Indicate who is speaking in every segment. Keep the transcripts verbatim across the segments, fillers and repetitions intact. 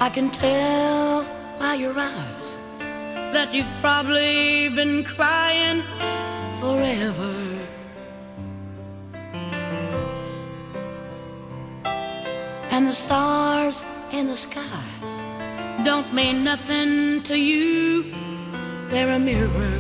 Speaker 1: I can tell by your eyes that you've probably been crying forever. And the stars in the sky don't mean nothing to you, they're a mirror.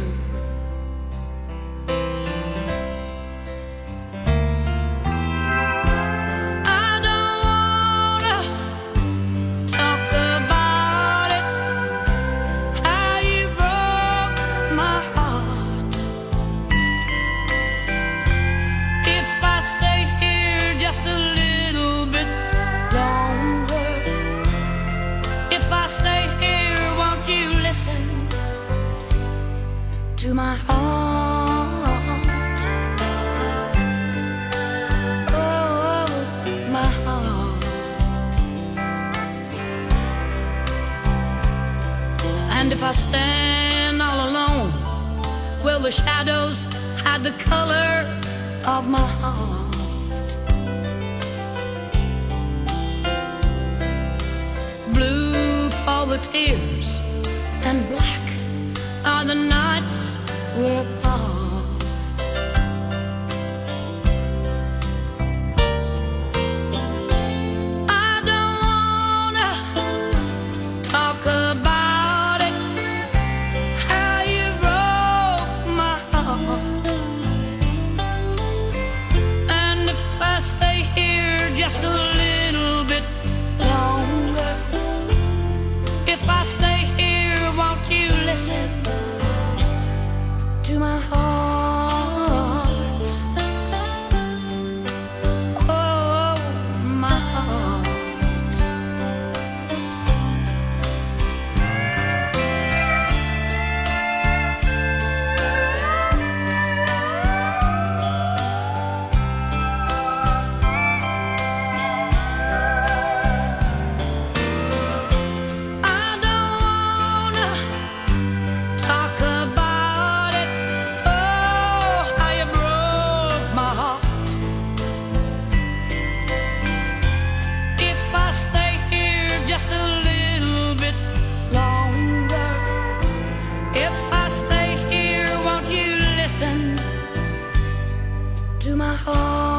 Speaker 1: To my heart, oh, my heart. And if I stand all alone, will the shadows hide the color of my heart? Blue fall the tears, and black are the nights we're apart. I don't wanna talk about it, how you broke my heart. And if I stay here just a little bit longer, if I stay here, won't you listen to my heart? Oh, my heart. I don't wanna talk about it, how you broke my heart. If I stay here just a little bit longer, if I stay here, won't you listen to my heart?